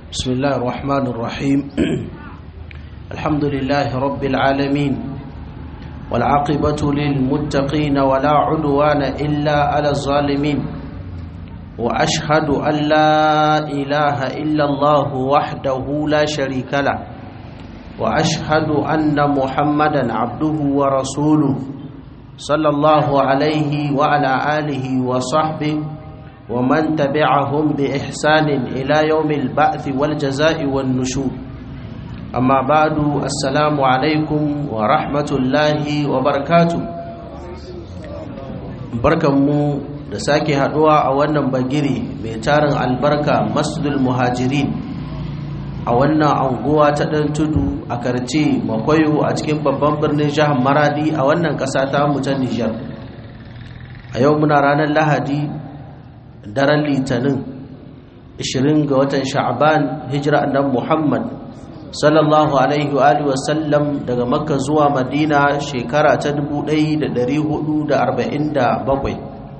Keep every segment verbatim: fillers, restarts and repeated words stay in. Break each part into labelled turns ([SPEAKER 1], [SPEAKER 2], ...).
[SPEAKER 1] بسم الله الرحمن الرحيم الحمد لله رب العالمين والعاقبة للمتقين ولا عدوان إلا على الظالمين وأشهد أن لا إله إلا الله وحده لا شريك له وأشهد أن محمدا عبده ورسوله صلى الله عليه وعلى آله وصحبه ومن تبعهم بإحسان إلى يوم البعث والجزاء والنشور أما بعد السلام عليكم ورحمة الله وبركاته barkanmu da sake haduwa a wannan bagiri mai tarin albarka Masjidul Muhajirin a wannan anguwa ta dan tudu a Karce Makwayo a cikin babban birnin jihar Maradi a wannan kasa ta mu ta Niger. A yau muna ranar Lahadi daren Litinin ishirin ga watan Sha'ban hijira annabi Muhammad sallallahu alaihi wa alihi wasallam daga Makka zuwa Madina shekara ta dubu ɗaya da ɗari hudu da arba'in da bakwai,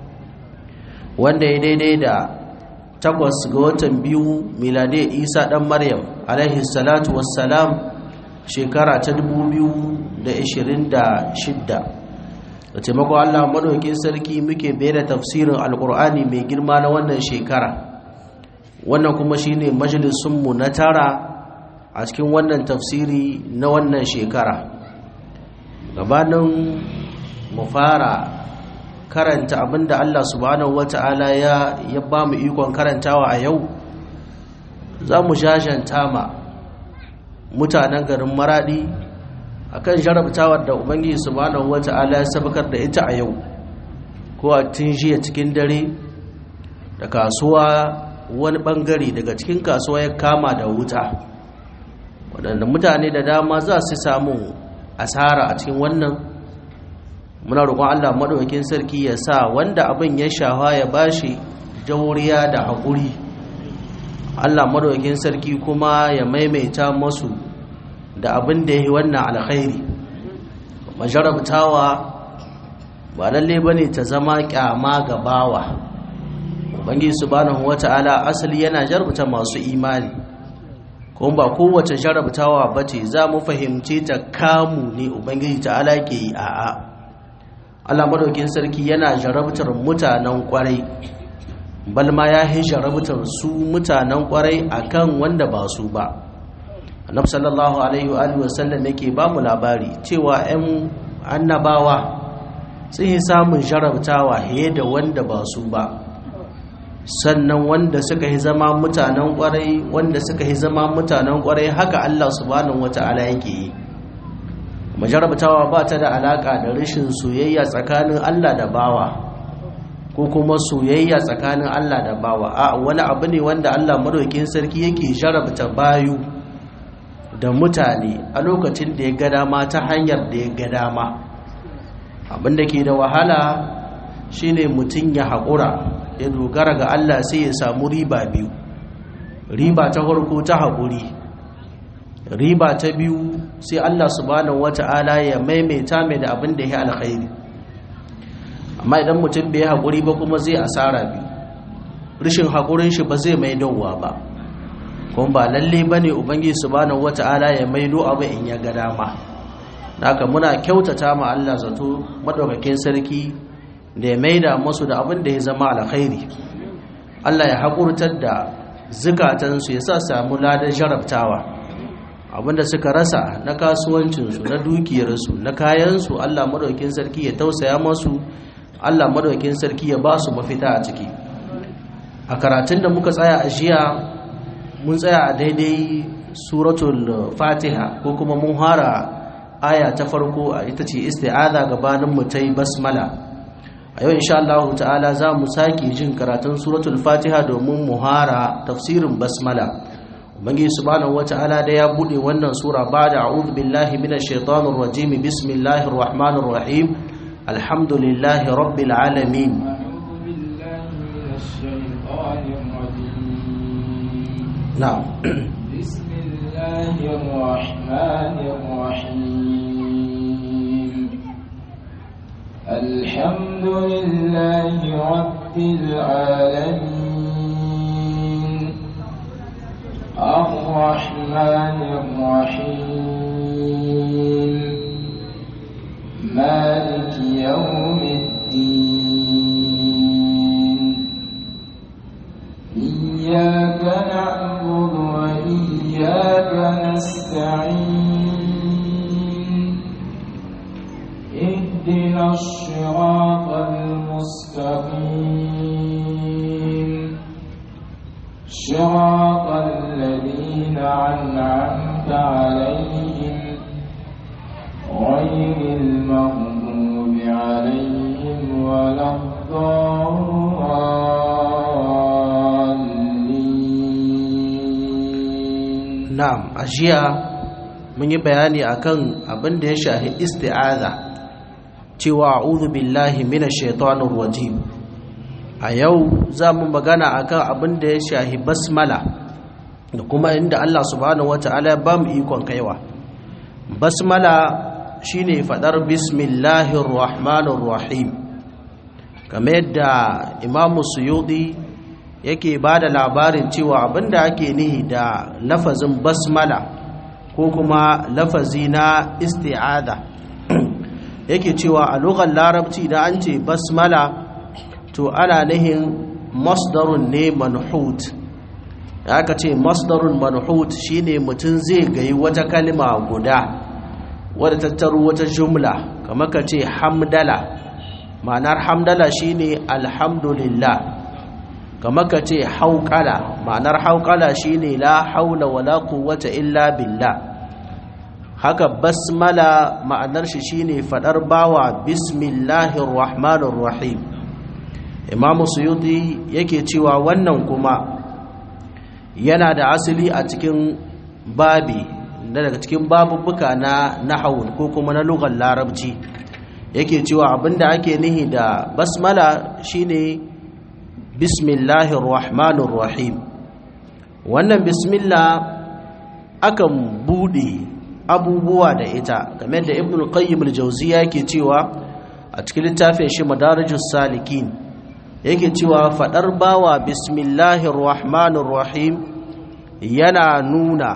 [SPEAKER 1] wanda ya daidai da takwas ga watan biyu miladiyar Isa dan Maryam alaihi salatu wassalam shekara ta dubu biyu da ishirin da shidda. da taimakon Allah madaukakin sarki muke bayar da tafsirin alkur'ani mai girma na wannan shekara. Wannan kuma shine majalisun mu na tara a cikin wannan tafsiri na wannan shekara. Gabanin mu fara karanta abinda Allah subhanahu wata'ala ya ya ba mu ikon karantawa a yau, za mu jajanta ma mutanen garin Maradi akan jarabtawar da Ubangiji subhanahu wata'ala ya sabakar da ita a yau, ko a tun jiya cikin dare da kasuwa wani bangare daga cikin kasuwa ya kama da wuta, waɗanda mutane da dama za su samu asara a cikin wannan. Muna roƙon Allah madaukakin sarki ya sa wanda abin ya shafa ya bashi jauriya da haƙuri, Allah madaukakin sarki kuma ya maimaita masu da abin da ya yi wannan alkhairi. Majarabtawa ba lalle ba ne ta zama kyama ga bawa. Ubangiji subhanahu wata'ala asali yana jarabta masu imani, kuma ba kowace jarabtawa ba ce za mu fahimce ta kamu ne Ubangiji ta'ala ke yi. A'a, Allah madaukin sarki yana jarabtar mutanen kwarai, balma ya yi jarabtar su mutanen kwarai akan wanda ba su ba. Annabi sallallahu alaihi wa alihi wasallam yake ba mu labari cewa 'yan annabawa sun yi samun jarabtawa fiye da wanda ba su ba, sannan wanda suka yi zama mutanen kwarai wanda suka yi zama mutanen kwarai haka Allah subhanahu wata'ala yake yi. Majarabtawa ba ta da alaka da rashin soyayya tsakanin Allah da bawa ko kuma soyayya tsakanin Allah da bawa, a wani abu ne wanda Allah madaukakin sarki yake jarabta bayu da mutane a lokacin da ya ga dama ta hanyar da ya ga dama. Abinda ke da wahala shine mutum ya haƙura ya dogara ga Allah sai ya samu riba biyu. Riba ta farko ta haƙuri, riba ta biyu sai Allah subhanahu wata'ala ya maimaita mai da abin da ya alkhairi. Amma idan mutum bai haƙuri ba kuma zai asara biyu, rashin haƙurin shi ba zai mai dawowa ba, kuma ba lalle bane Ubangiji subhanahu wata'ala ya maido abu in ya ga dama. Haka muna kyautata ma Allah zato madaukakin sarki da ya maida musu da abin da ya zama alkhairi. Allah ya hakurtar da zukatansu ya sa samu ladan jarabtawa, abinda suka rasa na kasuwancinsu, na dukiyarsu, na kayansu, Allah madaukakin sarki ya tausaya musu, Allah madaukakin sarki ya ba su mafita a ciki. A karatun da muka tsaya a jiya mun tsaya a daidai suratul Fatiha, ko kuma mun hara aya ta farko ita ce isti'aza gabanin mu tayi basmala. A yau insha Allah ta'ala za mu sake jin karatun suratul Fatiha domin mu hara tafsirin basmala. Ubangiji subhanahu wata'ala da ya bude wannan sura ba'da a'udhu billahi minash shaitanir rajim, bismillahir rahmanir rahim, alhamdulillahi rabbil alamin. نعم
[SPEAKER 2] بسم الله الرحمن الرحيم الحمد لله رب العالمين الرحمن الرحيم مالك يوم الدين إياك نعبد وإياك نستعين اهدنا الصراط المستقيم صراط الذين أنعمت عليهم غير المغضوب عليهم ولا الضالين.
[SPEAKER 1] نعم أجيا من يبياني أكن أبن ده شاهي استعاذة cewa a'udhu billahi minash shaitanir rajim. A yau za mu magana akan abin da ya shahi basmala da kuma inda Allah subhanahu wataala ya ba mu ikon kaiwa. Basmala shine fadar bismillahir rahmanir rahim, kamar yadda Imam Suyuti yake bada labarin cewa abinda ake nihi da lafazin basmala ko kuma lafazi na isti'ada yake cewa a lugar larabci da an ce basmala to ana nihin masdarun ne manhut. da aka ce masdarun manhut shine mutum zai gayi wata kalma guda wadda tattaro wata jumla, kamar ka ce hamdala, ma'anar hamdala shine alhamdulillah. kamar ka ce hauqala, ma'anar hauqala shine la haula wala quwwata illa billah. haka basmala ma'anar shi shine fadar bawa bismillahir rahmanir rahim. Imam Suyuti yake cewa wannan kuma yana da asali a cikin babi daga cikin babubuka na nahwu ko kuma na lugar larabci. yake cewa abinda ake nihi da basmala shine bismillahir rahmanir rahim. wannan bismillah akan bude abubuwa da ita, game da Ibn al-Qayyim al-Jawziyya yake cewa a cikin littafin shi Madarijus Salikin yake cewa fadar bawa bismillahir rahmanir rahim yana nuna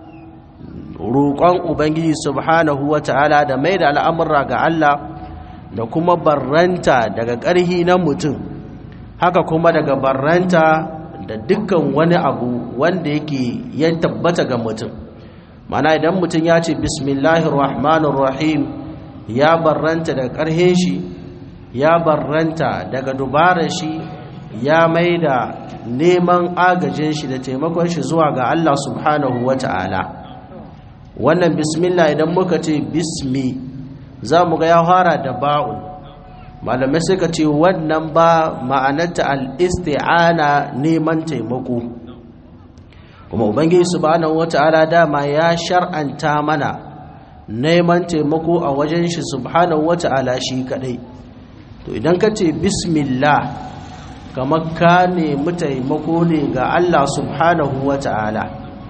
[SPEAKER 1] roƙon ubangiji subhanahu wata'ala da mai da al'amura ga Allah da kuma barranta daga ƙarhi na mutum, haka kuma daga barranta da dukkan wani abu wanda yake ya tabbata ga mutum. mana idan mutum ya ce bismillahir rahmanir rahim ya barranta daga ƙarhin shi, ya barranta daga dubarar shi, ya mai da neman agajin shi da taimakon shi zuwa ga Allah subhanahu wata'ala. wannan bismillah idan muka ce bismi za mu ga ya fara da ba'un. malamai suka ce wannan ba ma'anarta al-isti'ana, neman taimako. kuma ubangiji subhanahu wata'ala dama ya shar'anta mana neman taimako a wajen shi subhanahu wata'ala shi kadai. to idan ka ce bismillah kamar ka nemi taimako ne ga Allah subhanahu wata'ala.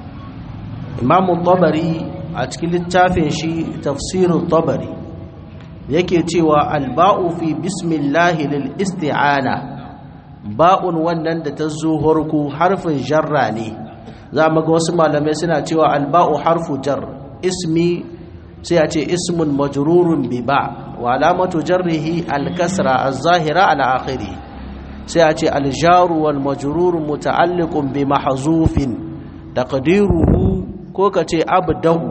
[SPEAKER 1] Imam Tabari a cikin littafin shi tafsirul Tabari yake cewa alba'u fi bismillah lil isti'ana, ba'un wannan da ta zo harku harfin jarra ne. za mu ga wasu malamai suna cewa alba'u harfu jar, ismi sai a ce ismun majrurun bi ba wa alamatu jarrihi al-kasra az-zahira ala akhiri, sai a ce al-jaru wal majrur muta'alliqun bi mahzufin taqdiruhu, ko ka ce abdahu.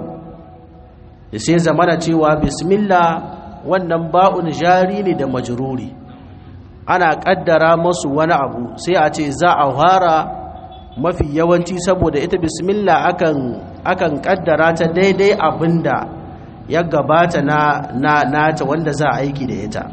[SPEAKER 1] sai zamana cewa bismillah wannan ba'un jari ne da majruri, ana kaddara masu wani abu sai a ce za a fara. mafi yawanci saboda ita bismillah akan akan kaddara ta daidai abinda ya gabata na na nata wanda za a aiki da ita.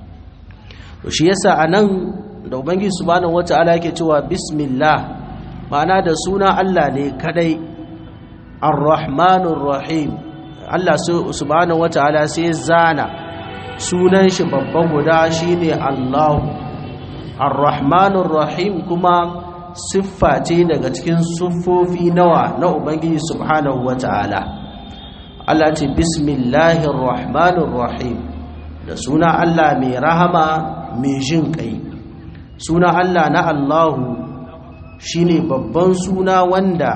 [SPEAKER 1] to shi yasa anan da ubangiji subhanahu wataala yake cewa bismillah, ma'ana da suna Allah ne kadai. ar-rahmanur rahim, Allah subhanahu wataala sai zana sunan shi babban guda shine Allah. ar-rahmanur rahim kuma siffa ce daga cikin siffofi nawa na ubangiji subhanahu wata'ala. Allah ce bismillahir rahmanir rahim, da suna Allah mai rahama mai jin kai. suna Allah na Allahu shine babban suna wanda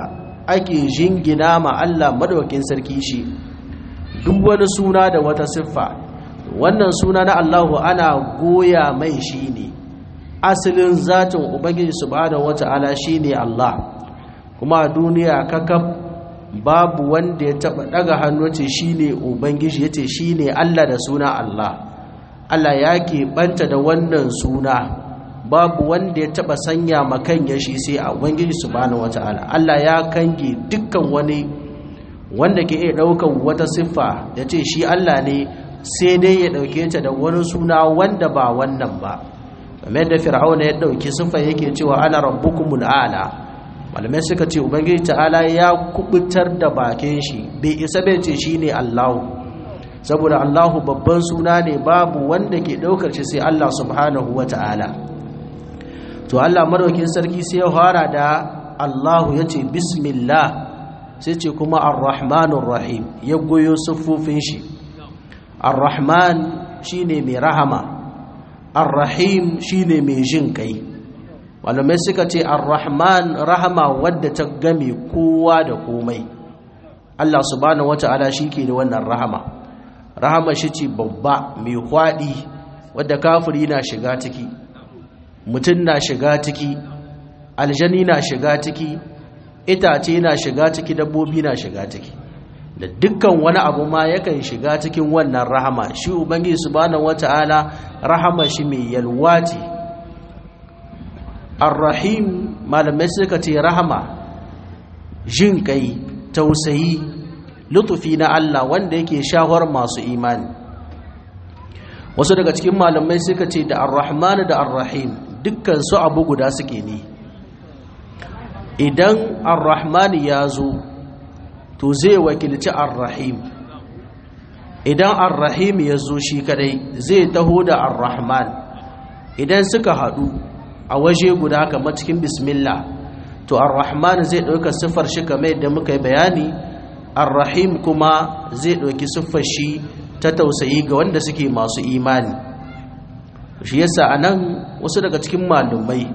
[SPEAKER 1] ake jingina ma Allah madaukakin sarki shi duk wani suna da wata siffa wannan suna na Allahu ana goya mai shi ne asalin zatin ubangiji subhanahu wata'ala shine Allah kuma a duniya kakab babu wanda ya taba daga hannu ce shine ubangiji yace shine Allah da suna Allah Allah ya keɓanta da wannan suna babu wanda ya taba sanya makan ya shi sai a ubangiji subhanahu wata'ala Allah ya kange dukkan wani wanda ke iya daukan wata siffa yace shi Allah ne sai dai ya dauke ta da wani suna wanda ba wannan ba kamar da fir'auna ya dauki siffa yake cewa ana rabbukumul a'la malamai suka ce ubangiji ta'ala ya kubutar da bakin shi bai isa bai ce shine Allahu saboda Allahu babban suna ne babu wanda ke daukar shi sai Allah subhanahu wata'ala to Allah madaukin sarki sai ya fara da Allahu yace bismillah sai ce kuma ar-rahmanur rahim ya goyo siffofin shi ar-rahman shine mai rahama ar-rahim shine mai jin kai malamai suka ce ar-rahman rahama wadda ta game kowa da komai Allah subhanahu wata'ala shike da wannan rahama rahama shi ce babba mai kwadi wadda kafiri na shiga ciki mutum na shiga ciki aljani na shiga ciki itace na shiga ciki dabbobi na shiga ciki da dukkan wani abu ma yakan shiga cikin wannan rahama shi ubangiji subhanahu wata'ala rahama shi mai yalwa ce ar-rahim malamai suka ce rahama jin kai tausayi lutufi na Allah wanda yake shawar masu imani wasu daga cikin malamai suka ce da ar-rahman da ar-rahim dukkan su abu guda suke ne idan ar-rahman ya zo to zai wakilci ar-rahim idan ar-rahim ya zo shi kadai zai taho da ar-rahman idan suka hadu a waje guda kamar cikin bismillah to ar-rahman zai dauka sifar shi kamar yadda muka yi bayani ar-rahim kuma zai dauki siffar shi ta tausayi ga wanda suke masu imani shi yasa anan wasu daga cikin malumai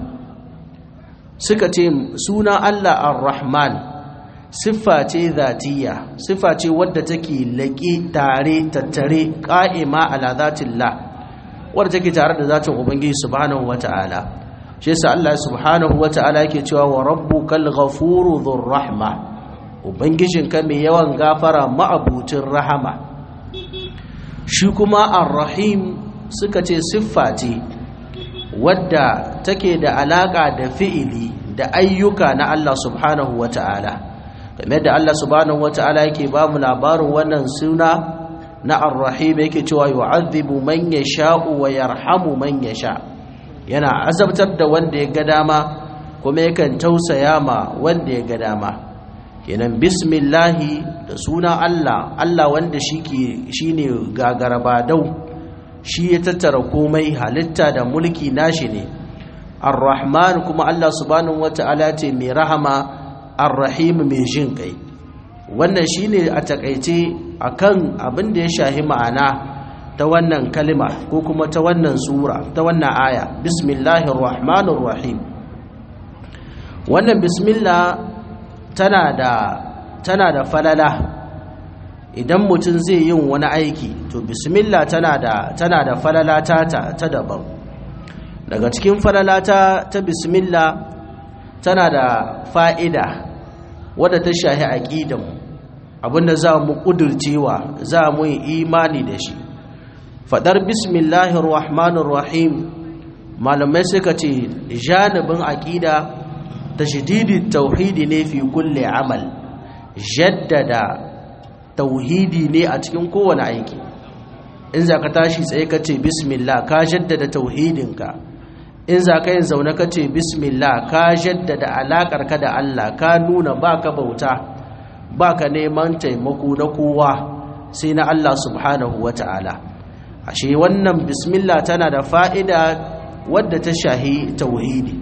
[SPEAKER 1] suka ce suna Allah ar-rahman siffa ce zatiya siffa ce wadda take laƙi tare tattare qa'ima ala zatillah wadda take tare da zatin ubangiji subhanahu wata'ala shi yasa Allah subhanahu wata'ala yake cewa wa rabbukal ghafuru dhur rahma ubangijinka mai yawan gafara ma'abutin rahama shi kuma ar-rahim suka ce siffa ce wadda take da alaka da fi'ili da ayyuka na Allah subhanahu wata'ala kamar da Allah subhanahu wata'ala yake ba mu labarin wannan suna na ar-rahim yake cewa yu'adhibu man yasha'u wa yarhamu man yasha yana azabtar da wanda ya ga dama kuma yakan tausaya ma wanda ya ga dama kenan bismillahi da suna Allah Allah wanda shike shine gagarabadau shi ya tattara komai halitta da mulki nashi ne ar-rahman kuma Allah subhanahu wata'ala ce mai rahama ar-rahim mai jin kai wannan shine a takaice akan abin da ya shahi ma'ana ta wannan kalima ko kuma ta wannan sura ta wannan aya bismillahir rahmanir rahim wannan bismillah tana da tana da falala idan mutum zai yin wani aiki to bismillah tana da tana da falala ta ta daban daga cikin falala ta ta bismillah tana da fa'ida wadda ta shahi aqidan abinda za mu kudurcewa za mu yi imani da shi fadar bismillahir rahmanir rahim malamai suka ce janibin aqida tashdidit tauhidi ne fi kulli amal jaddada tauhidi ne a cikin kowane aiki in za ka tashi tsaye ka ce bismillah ka jaddada tauhidinka in za ka yin zaune ka ce bismillah ka jaddada alaƙarka da Allah ka nuna ba ka bauta ba ka neman taimako na kowa sai na Allah subhanahu wa ta'ala ashe wannan bismillah tana da fa'ida wadda ta shahi tauhidi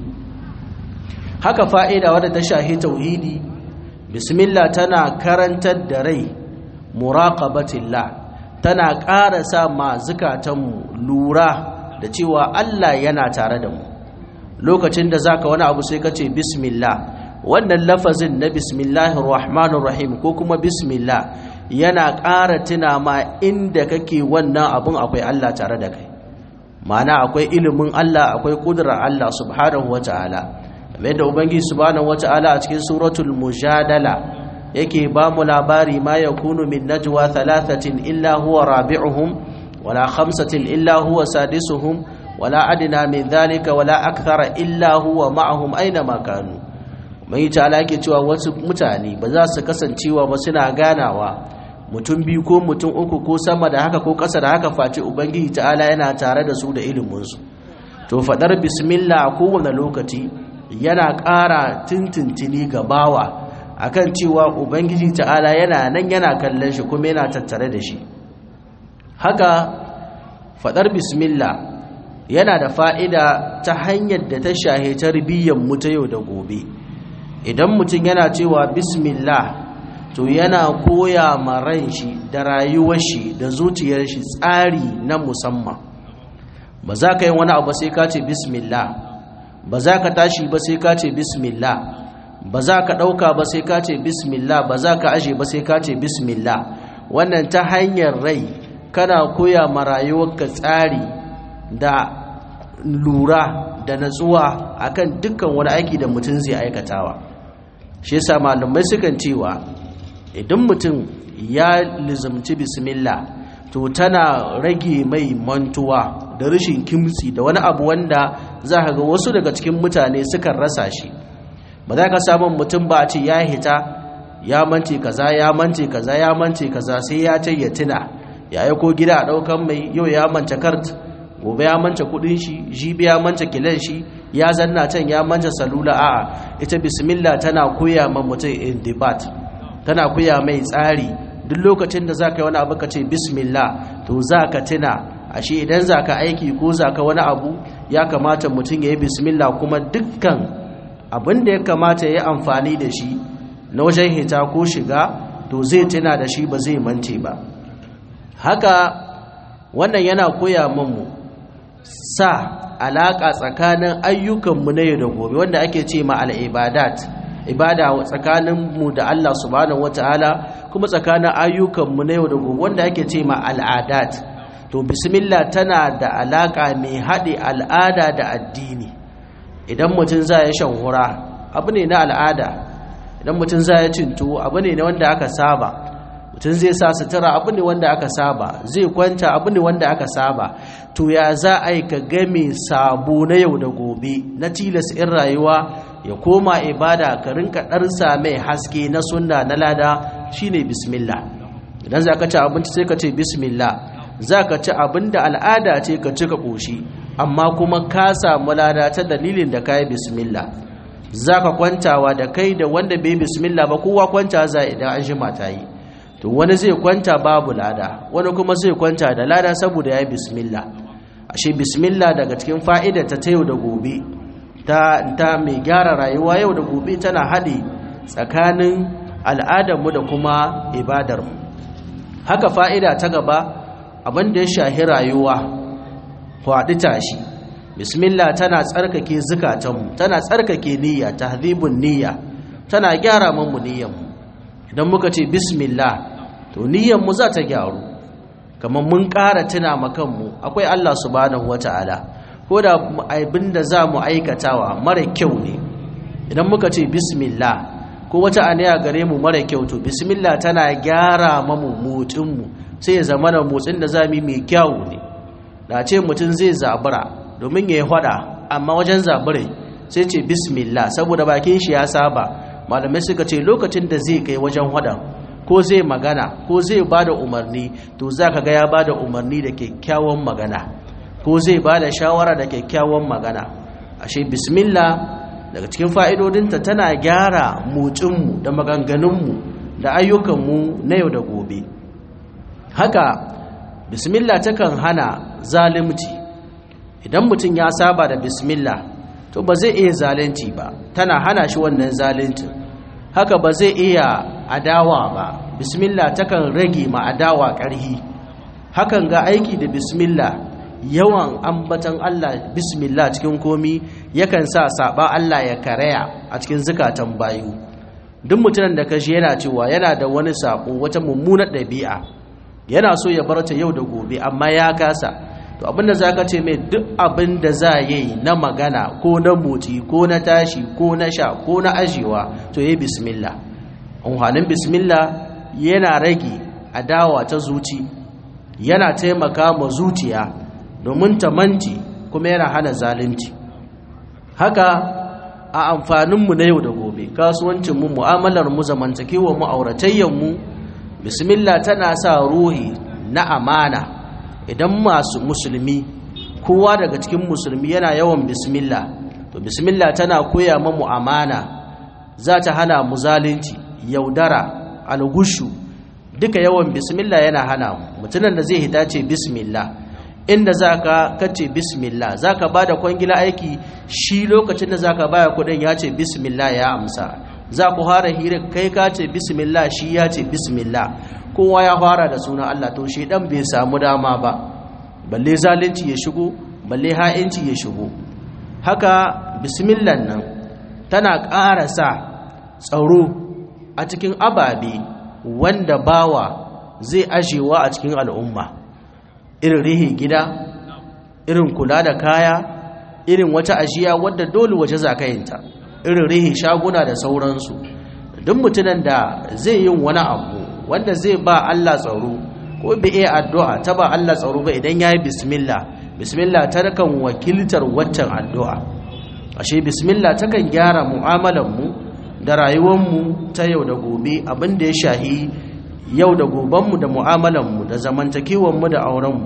[SPEAKER 1] haka fa'ida wadda ta shahi tauhidi bismillah tana karantar da rai muraqabatillah tana ƙara sa ma zukatanmu lura da cewa Allah yana tare da mu lokacin da zaka wani abu sai ka ce bismillah wannan lafazin na bismillahir rahmanir rahim ko kuma bismillah yana ƙara tuna ma inda kake wannan abun akwai Allah tare da kai, ma'ana akwai ilimin Allah, akwai ƙudurar Allah subhanahu wata'ala. kamar da ubangiji subhanahu wata'ala a cikin suratul mujadala yake ba mu labari ma yakunu min najwa thalathatin illa huwa rabi'uhum wala khamsatin illa huwa sadisuhum wala adna min dhalika wala akthara illa huwa ma'ahum aina ma kanu. mai ta'ala yake cewa wasu mutane ba za su kasancewa ba suna ganawa mutum biyu ko mutum uku ko sama da haka ko ƙasa da haka face ubangiji ta'ala yana tare da su da iliminsu. To faɗar bismillah a kowane lokaci yana ƙara tintintini ga bawa akan cewa ubangiji ta'ala yana nan yana kallon shi kuma yana tattare da shi. Haka faɗar bismillah yana da fa'ida ta hanyar da ta shahe tarbiyyar mu ta yau da gobe. Idan mutum yana cewa bismillah to yana koya ma ran shi da rayuwar shi da zuciyar shi tsari na musamman. Ba za ka yi wani abu sai ka ce bismillah, ba za ka tashi ba sai ka ce bismillah, ba za ka ɗauka ba sai ka ce bismillah, ba za ka aje ba sai ka ce bismillah. Wannan ta hanyar rai kana koya ma rayuwarka tsari da lura da natsuwa akan dukkan wani aiki da mutum zai aikatawa. Shi yasa malamai sukan cewa idan mutum ya lizumci bismillah to tana rage mai mantuwa da rashin kimtsi da wani abu wanda za ka ga wasu daga cikin mutane sukan rasa shi. Ba za ka samun mutum ba a ce ya hita ya mance kaza ya mance kaza ya mance kaza sai ya ce ya tuna ya aiko gida a ɗaukan mai yau ya mance kart, gobe ya mance kudin shi, jibi ya mance kilan shi, ya zanna can ya mance salula. A'a, ita bismillah tana koya ma mutum indibat, tana koya mai tsari. Duk lokacin da zaka yi wani abu ka ce bismillah to zaka tuna ashe idan zaka aiki ko zaka wani abu ya kamata mutum ya yi bismillah, kuma dukkan abin da ya kamata ya yi amfani da shi na wajen hita ko shiga to zai tuna da shi ba zai mance ba. Haka wannan yana koya mamu sa alaƙa tsakanin ayyukanmu na yau da gobe wanda ake ce ma al'ibadat, ibada tsakaninmu da Allah subhanahu wata'ala, kuma tsakanin ayyukanmu na yau da gobe wanda ake ce ma al'adat. To bismillah tana da alaƙa mai haɗe al'ada da addini. Idan mutum za ya shan hura abu ne na al'ada, idan mutum za ya cin tuwo abu ne na wanda aka saba, mutum zai sa sutura abu ne wanda aka saba, zai kwanta abu ne wanda aka saba. To ya za a yi ka game sabo na yau da gobe na tilas in rayuwa ya koma ibada ka rinka ɗarsa mai haske na sunna na lada shine bismillah. Idan za ka ci abinci sai ka ce bismillah, za ka ci abin da al'ada ce ka ci ka ƙoshi amma kuma ka samu lada ta dalilin da ka yi bismillah. Za ka kwantawa da kai da wanda bai bismillah ba kowa kwanta za idan an jima ta yi. To wani zai kwanta babu lada, wani kuma zai kwanta da lada saboda ya yi bismillah. Ashe bismillah daga cikin fa'ida ta ta yau da gobe ta, ta mai gyara rayuwa yau da gobe tana haɗe tsakanin al'adarmu da kuma ibadarmu. Haka fa'ida ta gaba abin da ya shahi rayuwa faɗi tashi, bismillah tana tsarkake zukatanmu, tana tsarkake niyya, tahdhibun niyya, tana gyara mu niyyanmu. Idan muka ce bismillah to niyyanmu za ta gyaru, kamar mun ƙara tuna makanmu akwai Allah subhanahu wata'ala, ko da abin da za mu aikatawa mara kyau ne, idan muka ce bismillah ko wata aniya gare mu mara kyau to bismillah tana gyara mamu motsinmu sai ya zama da motsin da za mu yi mai kyau ne. Da ce mutum zai zabura domin ya yi hada amma wajen zabure sai ce bismillah saboda bakin shi ya saba. Malamai suka ce lokacin da zai kai wajen hada ko zai magana ko zai bada umarni to zaka ga ya bada umarni da kyakkyawan magana ko zai bada shawara da kyakkyawan magana. Ashe bismillah daga cikin fa'idodinta tana gyara motsinmu da maganganunmu da ayyukanmu na yau da gobe. Haka bismillah takan hana zalunci. Idan mutum ya saba da bismillah to ba zai iya zalunci ba, tana hana shi wannan zaluncin. Haka ba zai iya adawa ba, bismillah takan rage ma adawa ƙarhi. Hakan ga aiki da bismillah yawan ambatan Allah bismillah cikin komi yakan sa saba Allah ya karaya a cikin zukatan bayu. Duk mutumin da kashi yana cewa yana da wani sako, wata mummunar ɗabi'a, yana so ya bar ta yau da gobe amma ya kasa, to abinda zaka ce mai duk abin da za yi na magana ko na motsi ko na tashi ko na sha ko na ajewa to yi bismillah. Amfanin bismillah yana rage adawa ta zuci, yana taimaka ma zuciya domin ta manci, kuma yana hana zalunci. Haka a amfaninmu na yau da gobe, kasuwancinmu, mu'amalarmu, zamantakewarmu, auratayyanmu, bismillah tana sa ruhi na amana. Idan masu musulmi, kowa daga cikin musulmi yana yawan bismillah, to bismillah tana koya mamu amana, za ta hana mu zalunci, yaudara, algushu. Duka yawan bismillah yana hana mu. Mutumin da zai hita ce bismillah, inda zaka kace bismillah, zaka bada kwangila aiki, shi lokacin da zaka baya kudin ya ce bismillah ya amsa. Za ku fara hira kai ka ce bismillah, shi ya ce bismillah, kowa ya fara da sunan Allah, to shedan bai samu dama ba, balle zalunci ya shigo, balle ha'inci ya shigo. Haka bismillah nan tana ƙara sa tsaro a cikin ababe wanda bawa zai ajewa a cikin al'umma, irin rihi gida, irin kula da kaya, irin wata ajiya wadda dole waje zakayinta, irin rihi shaguna da sauransu. Duk mutumin da zai yin wani abu wanda zai ba Allah tsaro, ko bi iya addu'a ta ba Allah tsaro ba, idan ya yi bismillah, bismillah ta kan wakiltar waccan addu'a. Ashe bismillah ta kan gyara mu'amalanmu da rayuwanmu ta yau da gobe, abin da ya shahi yau da gobenmu da mu'amalanmu da zamantakewanmu da aurenmu.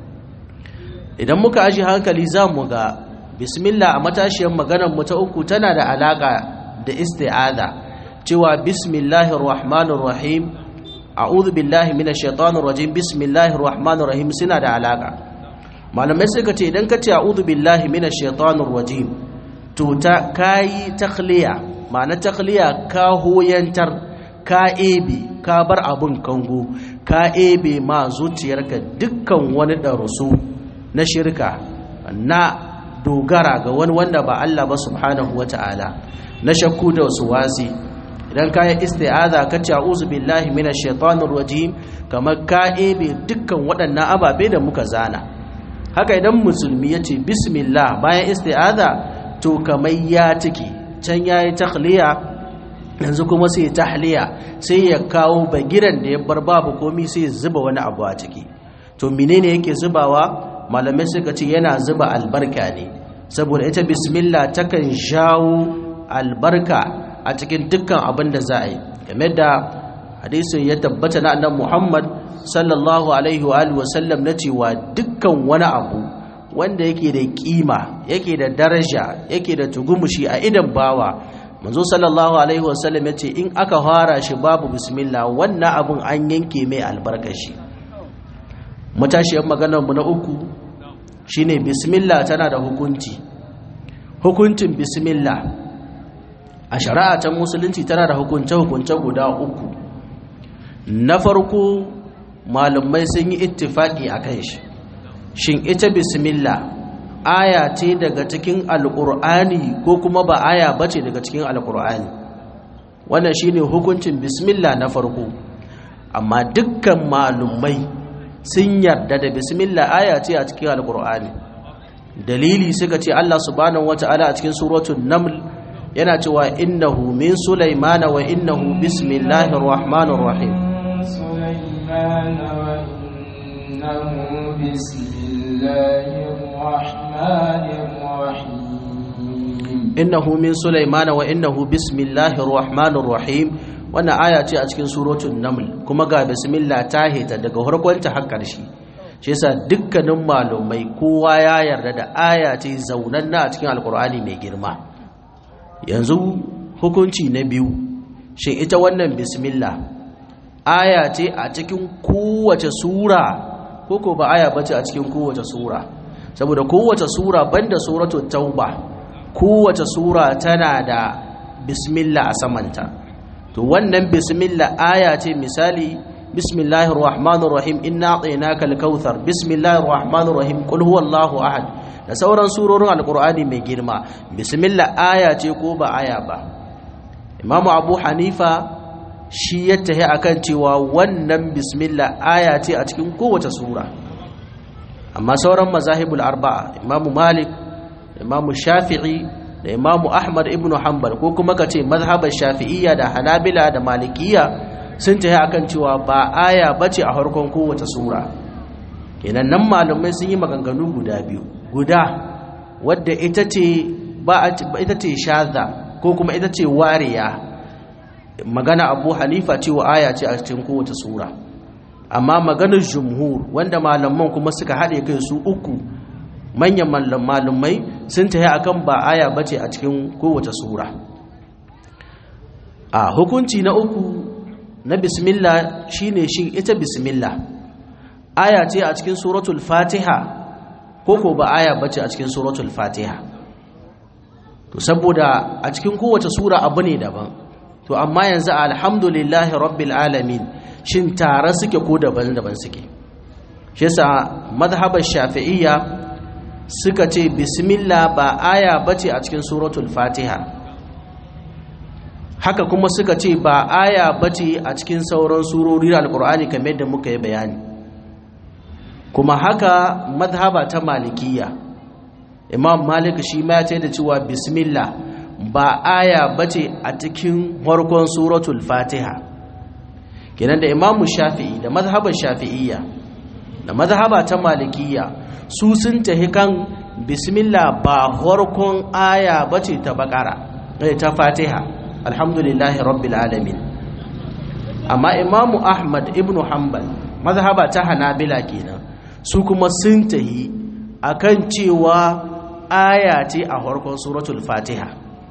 [SPEAKER 1] Idan muka aji hankali za mu ga bismillah a matashiyar maganarmu ta uku tana da alaƙa da isti'aza, cewa bismillahir rahmanir rahim, a'udhu billahi minash shaitanir rajim, bismillahir rahmanir rahim suna da alaƙa. Malamai suka ce idan ka ce a'udhu billahi minash shaitanir rajim, to ta kayi takhliya, ma'ana takhliya ka hoyantar, ka ebe, ka bar abun kango, ka ebe ma zuciyarka dukkan wani darusu na shirka, na dogara ga wani wanda ba Allah ba subhanahu wata'ala, na shakku da wasu wasi. Idan ka yi isti'aza ka ce a'udhu billahi minash shaitanir rajim, kamar ka ebe dukkan waɗannan ababe da muka zana. Haka idan musulmi ya ce bismillah bayan isti'aza, to kamar ya tiki can ya yi takhliya, yanzu kuma sai tahliya, sai ya kawo bagiran da ya bar babu komi sai ya zuba wani abu a ciki. To menene yake zubawa? Malamai suka ce yana zuba albarka ne, saboda ita bismillah takan jawo albarka a cikin dukkan abin da za a yi. Game da hadisin ya tabbata na annabi Muhammad sallallahu alaihi wa alihi wasallam na cewa dukkan wani abu wanda yake da kima, yake da daraja, yake da tugumushi a idan bawa, manzo sallallahu alaihi wasallam ya ce in aka fara shi babu bismillah, wannan abun an yanke mai albarkashi. Matashiyar maganar mu na uku shine bismillah tana da hukunci. Hukuncin bismillah a shari'a ta musulunci tana da hukunce-hukunce guda uku. Na farko, malumai sun yi ittifaqi akan shi. Shin ita bismillah aya ce daga cikin alqur'ani ko kuma ba aya bace daga cikin alqur'ani? Wannan shine hukuncin bismillah na farko. Amma dukkan malumai sun yarda da bismillah aya ce a cikin alqur'ani. Dalili suka ce Allah subhanahu wataala a cikin suratul naml yana cewa innahu min sulaimana wa innahu bismillahir rahmanir rahim. Sulaimana wa innahu bismillahir rahmanir rahim. Innahu min sulaimana wa innahu bismillahir rahmanir rahim. Wannan aya ce a cikin suratul naml, kuma ga bismillah ta hita daga farkonta har ƙarshe. Shi yasa dukkanin malumai kowa ya yarda da aya ce zaunanna a cikin alqur'ani mai girma. Yanzu hukunci na biyu, shin ita wannan bismillah aya ce a cikin kowace sura ko ko ba aya bace a cikin kowace sura? Saboda kowace sura banda suratul tauba, kowace sura tana da bismillah a samanta. To wannan bismillah aya ce, misali bismillahir rahmanir rahim inna a'tainaka al-kautsar bismillahir rahmanir rahim qul huwallahu ahad da sauran surorin alqur'ani mai girma bismillah aya ce ko ba aya ba. Imam Abu Hanifa shi ya tahi akan cewa wannan bismillah aya ce a cikin kowace sura, amma sauran mazahibul arba'a Imam Malik, Imam Shafi'i da Imam Ahmad ibn Hanbal ko kuma kace mazhabar Shafi'iyya da Hanabila da Malikiyya sun tahi akan cewa ba aya bace a farkon kowace sura. Kenan nan malamai sun yi maganganu guda biyu, guda wadda ita ce ba ita ce shadda ko kuma ita ce wariya, magana Abu Hanifa cewa aya ce a cikin kowace sura, amma maganar jumhur wanda malaman kuma suka haɗe kai su uku manyan malamai sun tahi akan ba aya bace a cikin kowace sura. A hukunci na uku na bismillah shine shin ita bismillah aya ce a cikin suratul Fatiha ko ko ba aya bace a cikin suratul Fatiha. To saboda a cikin kowace sura abu ne daban, to amma yanzu alhamdulillahi rabbil alamin shin tare suke ko daban-daban suke? Shi yasa madhhabar Shafi'iyya suka ce bismillah ba aya bace a cikin suratul Fatiha, haka kuma suka ce ba aya bace a cikin sauran surori alqur'ani kamar yadda muka yi bayani. Kuma haka madhhaba ta Malikiyya, Imam Malik shi ma ya ce da cewa bismillah ba aya bace a cikin farkon suratul Fatiha. Kenan da Imam Shafi'i da mazhabar Shafi'iyya da mazhaba ta Malikiyya su sun tahi kan bismillah ba farkon aya bace ta Baqara eh ta Fatiha, alhamdulillahi rabbil alamin. Amma Imam Ahmad ibn Hanbal mazhaba ta Hanabila kenan su kuma sun tahi akan cewa aya ce a farkon suratul Fatiha.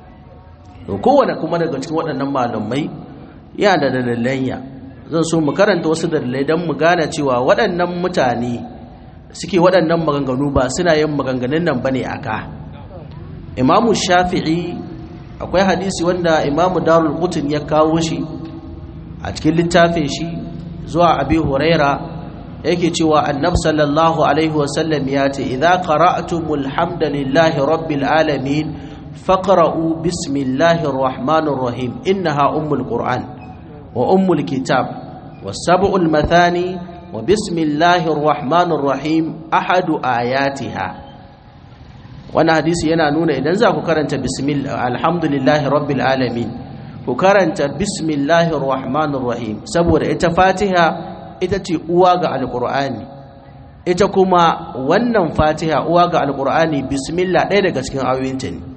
[SPEAKER 1] To kowanne kuma daga cikin waɗannan malamai yana da dalilan. Zan so mu karanta wasu dalilai don mu gane cewa waɗannan mutane suke waɗannan maganganu ba suna yin maganganun nan bane aka. Imamu Shafi'i akwai hadisi wanda Imamu Darul Qutn ya kawo shi a cikin littafin shi zuwa Abi Huraira yake cewa Annabi sallallahu alaihi wasallam ya ce idza qara'tumul hamdalillahi rabbil alamin faqra'u bismillahir rahmanir rahim innaha ummul qur'an wa ummul kitab was-sab'ul mathani wa bismillahir rahmanir rahim ahadu ayatiha. Wannan hadisi yana nuna idan za ku karanta bismillah alhamdulillahi rabbil alamin ku karanta bismillahir rahmanir rahim, saboda ita Fatiha ita ce uwa ga alqur'ani, ita kuma wannan Fatiha uwa ga alqur'ani bismillah ɗaya daga cikin ayoyinta ne.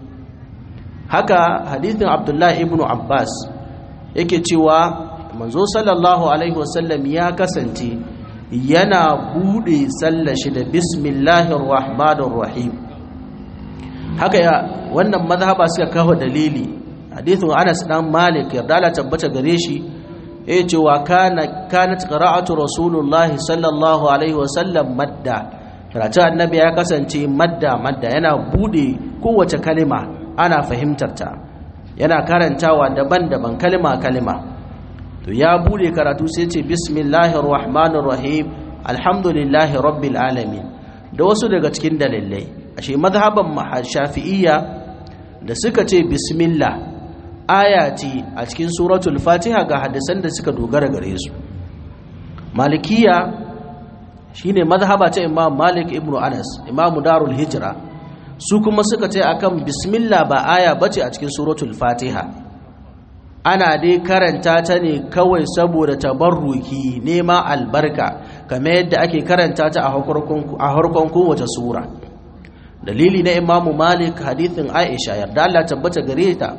[SPEAKER 1] Haka hadithin Abdullahi ibn Abbas yake cewa manzo sallallahu alaihi wasallam ya kasance yana bude sallar shi da bismillahir rahmanir rahim. Haka ya wannan mazhaba suka kawo dalili hadithin Anas dan Malik yarda Allah tabbata gare shi yace cewa kana kanat qira'atu rasulullahi sallallahu alaihi wasallam madda, karatu annabi ya kasance madda madda, yana bude kowace kalima ana fahimtar ta, yana karantawa daban-daban kalima kalima. To ya bude karatu sai ce bismillahir rahmanir rahim alhamdulillahi rabbil alamin da wasu daga cikin dalilai. Ashe mazhaban Shafi'iyya da suka ce bismillah aya ce a cikin suratul Fatiha ga hadisan da suka dogara gare su. Malikiyya shine mazhaba ta Imam Malik ibn Anas, Imam Darul Hijra, su kuma suka ce akan bismillah ba aya bace a cikin suratul Fatiha, ana dai karanta ta ne kawai saboda tabarruki, nema albarka, kamar yadda ake karanta ta a harkon kowace sura. Dalili na Imam Malik hadithin Aisha yarda Allah tabbata gare ta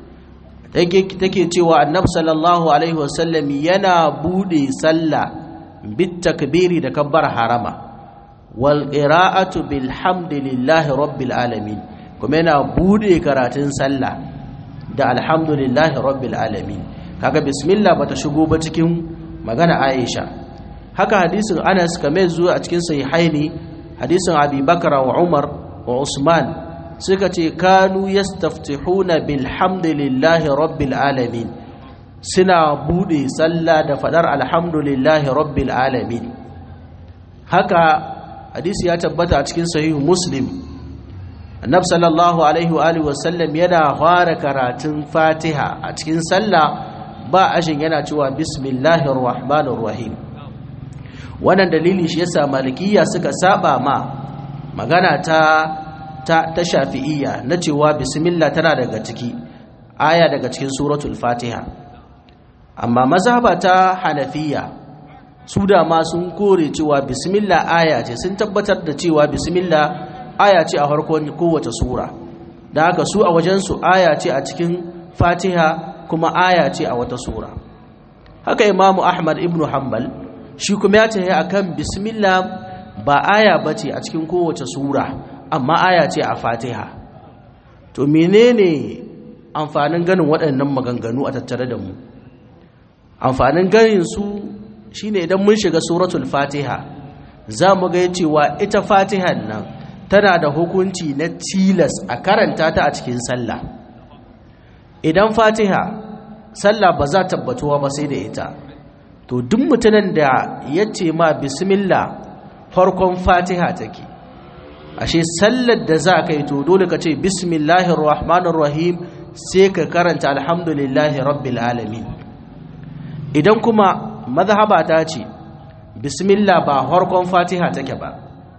[SPEAKER 1] take cewa Annabi sallallahu alaihi wasallam yana bude sallah bit takbiri da kabbar harama wal qira'atu bilhamdillahi rabbil alamin, kuma yana bude karatun sallah da alhamdulillahi rabbil alamin. Kaga bismillah bata shigo ba cikin magana Aisha. Haka hadisin Anas kamar zuwa a cikin sahihaini, hadisin Abi Bakar wa Umar wa Usman suka ce kanu yastaftihuna bilhamdillahi rabbil alamin, suna bude sallah da fadar alhamdulillahi rabbil alamin. Haka hadisi ya tabbata a cikin sahihu Muslim, annabi sallallahu alaihi wa alihi wasallam yana fara karatun Fatiha a cikin sallah ba ashin yana cewa bismillahir rahmanir rahim. Wannan dalili shi yasa malikiya suka saba ma magana ta ta, ta shafi'iyya na cewa bismillah tana daga ciki aya daga cikin suratul Fatiha. Amma mazhaba ta Hanafiya su da ma sun kore cewa bismillah aya ce, sun tabbatar da cewa bismillah aya ce a farkon kowace sura, da haka su a wajensu aya ce a cikin Fatiha kuma aya ce a wata sura. Haka Imamu Ahmad ibn Hanbal shi kuma ya tafi akan bismillah ba aya bace a cikin kowace sura amma aya ce a Fatiha. To menene amfanin ganin waɗannan maganganu a tattare da mu? Amfanin ganin su shine idan mun shiga suratul Fatiha za mu ga cewa ita Fatihan nan tana da hukunci na tilas a karanta ta a cikin sallah. Idan Fatiha sallah ba za tabbatuwa ba sai da ita, to duk mutumin da ya ce ma bismillah farkon Fatiha take, ashe sallar da za ka yi to dole ka ce bismillahir rahmanir rahim sai ka karanta alhamdulillahi rabbil alamin. Idan kuma mazhaba ta ce bismillah ba farkon Fatiha take ba,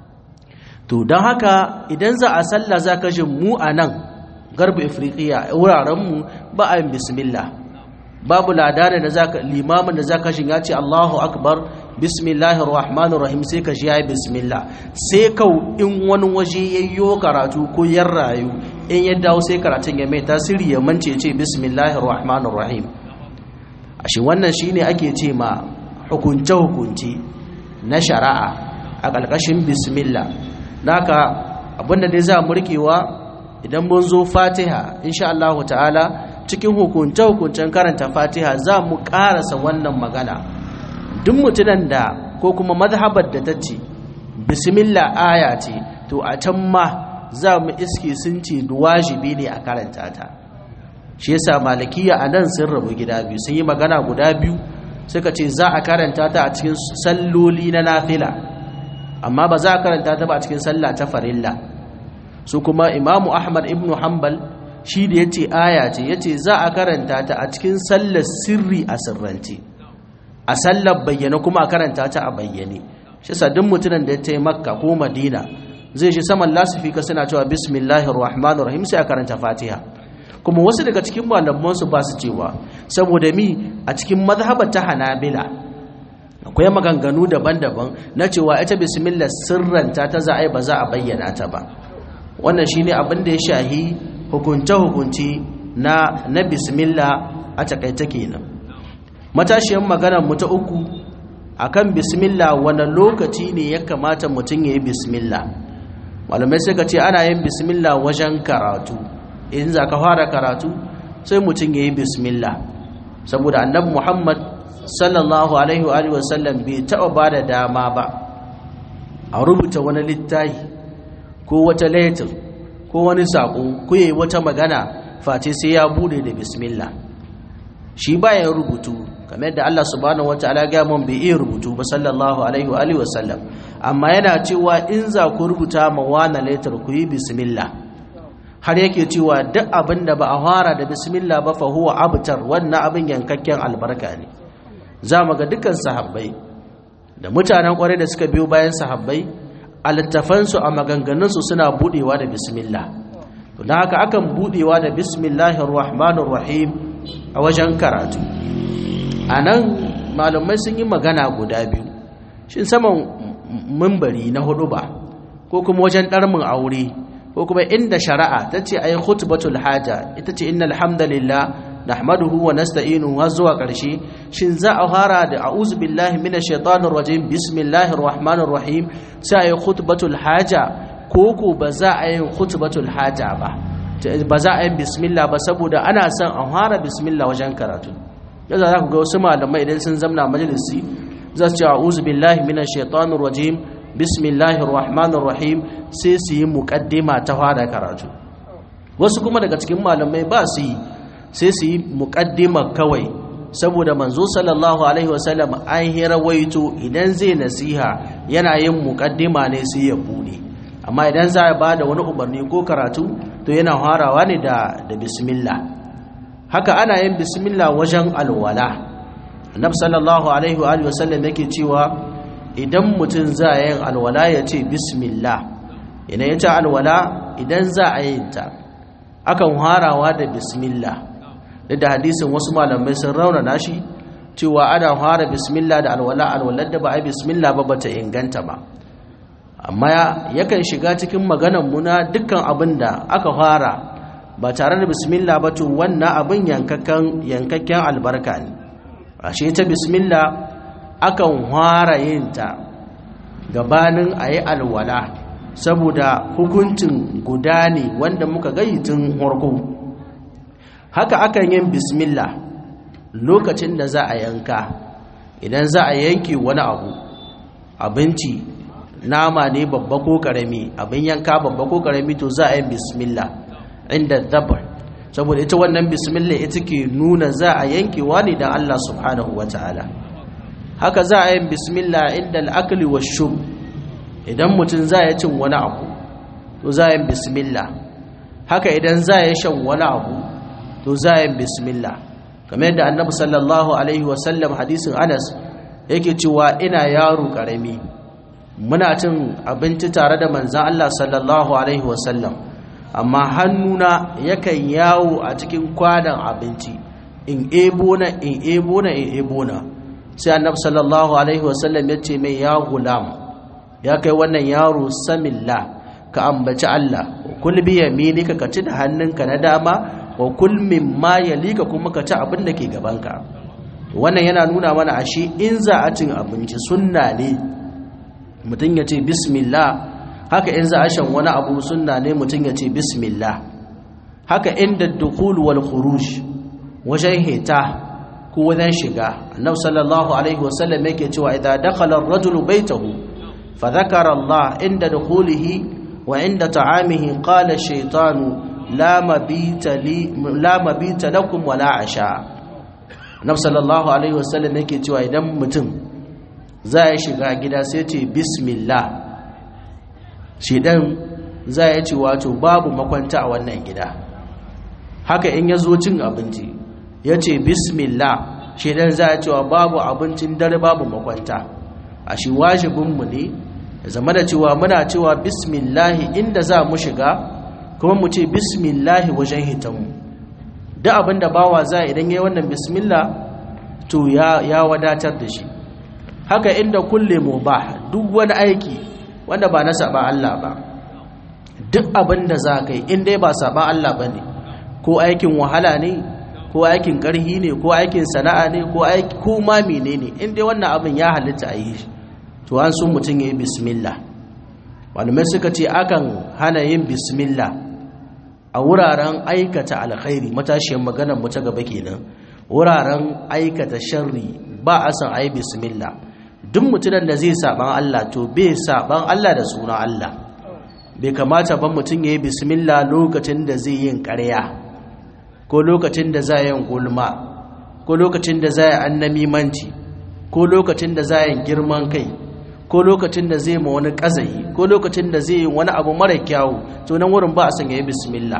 [SPEAKER 1] to don haka idan za a sallah za ka jin mu a nan garba Afriqiya wurarenmu ba a yin bismillah. Babu ladana da zaka limamin da zaka shin ya ce Allahu akbar bismillahir rahmanir rahim sai ka shi yayi bismillah, sai kau in wani waje yayyo karatu ko yan rayu in ya dawo sai karatun ya mai tasiri ya mance ce bismillahir rahmanir rahim. Ashe wannan shine ake ce ma hukunce hukunci na shari'a a ƙarƙashin bismillah. Naka abinda dai za mu rikewa idan mun zo Fatiha insha Allah ta'ala cikin hukunce-hukuncen karanta Fatiha za mu karasa wannan magana. Duk mutunan da ko kuma mazhabar da ta ce bismillah aya ce, to a can ma za mu iske sun ce wajibi ne a karanta ta. Shi yasa malikiya a nan sun rabu gida biyu, sun yi magana guda biyu, suka ce za a karanta ta a cikin salloli na nafila amma ba za a karanta ta ba a cikin sallah ta farilla. Su kuma Imamu Ahmad ibn Hanbal shi da ya ce aya ce, ya ce za a karanta ta a cikin sallar sirri a sirrance, a sallar bayyana kuma a karanta ta a bayyane. Shi sadin mutumin da ya ta Makka ko Madina zai shi saman lasifika suna cewa bismillahir rahmanir rahim sai a karanta Fatiha. Kuma wasu daga cikin malamansu ba su cewa, saboda mi a cikin mazhabar ta Hanabila akwai maganganu daban-daban na cewa ita bismillah sirranta ta za a yi ba za a bayyana ta ba. Wannan shine abin da ya shahi hukunce-hukunci na na bismillah a takaita kenan. Matashiyar maganar mu ta uku akan bismillah, wani lokaci ne ya kamata mutum ya yi bismillah. Malamai suka ce ana yin bismillah wajen karatu, in za ka fara karatu sai mutum ya yi bismillah, saboda annabi Muhammad sallallahu alaihi wa sallam bai taɓa ba da dama ba a rubuta wani littafi ko wata letter ko wani saƙo ko yayi wata magana face sai ya bude da bismillah. Shi bayan rubutu kamar yadda Allah subhanahu wataala ga mun bai iya rubutu ba sallallahu alaihi wa alihi wasallam, amma yana cewa in za ku rubuta ma wani letter ku yi bismillah. Har yake cewa duk abin da ba a fara da bismillah ba fa huwa abtar, wannan abin yankakken albarka ne. Za mu ga dukkan sahabbai da mutanen kwarai da suka biyo bayan sahabbai a littafansu a maganganunsu suna budewa da bismillah. Don haka akan budewa da bismillahir rahmanir rahim a wajen karatu. A nan malamai sun yi magana guda biyu, shin saman mimbari na hudu ba ko kuma wajen ɗarmin aure ko kuma inda shari'a ta ce ayi khutbatul haja, ita ce innal hamdalillah nahmaduhu wa nasta'inuhu har zuwa ƙarshe, shin za a fara da a'udhu billahi minash shaitanir rajim bismillahir rahmanir rahim sai ayi khutbatul haja, ko ko ba za a yi khutbatul haja ba, ba za a yi bismillah ba saboda ana son a fara bismillah wajen karatu. Yanzu za ku ga wasu malamai idan sun zamna majalisi za su ce a'udhu billahi minash shaitanir rajim bismillahir rahmanir rahim sai su yi muqaddima ta fara karatu. Wasu kuma daga cikin malamai ba su yi, sai su yi muƙaddima kawai saboda manzo sallallahu alaihi wasallam an hirawaito idan zai nasiha yana yin muqaddima ne sai ya bude amma idan za ya bada wani umarni ko karatu to yana farawa ne da da bismillah. Haka ana yin bismillah wajen alwala. Annabi sallallahu alaihi wa alihi wasallam yake cewa idan mutum za ya yin alwala ya ce bismillah. Idan ya ce alwala idan za a yin ta akan farawa da bismillah. Da hadisin wasu malamai sun raunana shi cewa ana fara bismillah da alwala alwalar da ba a bismillah ba bata inganta ba. Amma yakan shiga cikin maganan muna dukkan abin da aka fara ba tare da bismillah ba to wannan abin yankakken yankakken albarka ne. Ashe ta bismillah akan fara yin ta gabanin ayi alwala saboda hukuncin guda ne wanda muka gayi tun farko. Haka akan yin bismillah lokacin da za a yanka. Idan za a yanke wani abu abinci nama ne babba ko karami abin yanka babba ko karami to za a yi bismillah inda dabar saboda ita wannan bismillah ita ke nuna za a yankewa ne dan Allah subhanahu wataala. Haka za a yi bismillah inda al-akli wash-shurb idan mutum za ya cin wani abu to za a yi bismillah. Haka idan za ya shan wani abu to za a yi bismillah. Kamar yadda Annabi sallallahu alaihi wasallam hadisin Anas yake cewa ina yaro karami muna cin abinci tare da manzan Allah sallallahu alaihi wasallam amma hannuna yakan yawo a cikin kwanan abinci in ebo na in ebo na in ebo na sai Annabi sallallahu alaihi wasallam ya ce mai ya gulam ya kai wannan yaro samillah ka ambaci Allah kul bi yaminika ka ci da hannunka na dama wa kul mimma yalika kuma ka ci abin da ke gabanka. Wannan yana nuna mana ashe in za a cin abinci sunna ne mutum ya ce bismillah. Haka in za a shan wani abu sunna ne mutum ya ce bismillah. Haka inda dukhul wal khuruj wajen hita ko wajen shiga Annabi sallallahu alaihi wasallam yake cewa idza dakhala ar-rajulu baytahu fa dhakara Allah inda dukhulihi wa inda ta'amihi qala ash-shaytanu la mabita li la mabita lakum wala asha. Annabi sallallahu alaihi wasallam yake cewa idan mutum za ya shiga gida sai ce bismillah shi dan za ya ce wato babu makwanta a wannan gida. Haka in ya zo cin abinci ya ce bismillah shi dan za ya cewa babu abincin dare babu makwanta. A shi wajibinmu ne zama da cewa muna cewa bismillah inda za mu shiga kuma mu ce bismillah wajen hitanmu. Duk abinda bawa za idan yayi wannan bismillah to ya ya wadatar da shi. Haka inda kulle mubah duk wani aiki wanda ba na saba Allah ba duk abinda za kai in dai ba saba Allah bane ko aikin wahala ne ko aikin karhi ne ko aikin sana'a ne ko aiki ko ma menene in dai wannan abin ya halitta a yi to an sun mutum yayi bismillah. Malamai suka ce akan hana yin bismillah a wuraren aikata alkhairi. Matashiyar maganar mu ta gaba kenan wuraren aikata sharri ba a san ayi bismillah. Duk mutumin da zai saban Allah to bai saban Allah da sunan Allah. Bai kamata ba mutum yayi bismillah lokacin da zai yin ƙarya ko lokacin da zai yin gulma ko lokacin da zai annamimanci ko lokacin da zai yin girman kai ko lokacin da zai ma wani kazayi ko lokacin da zai yi wani abu mara kyawu to nan wurin ba a san yayi bismillah.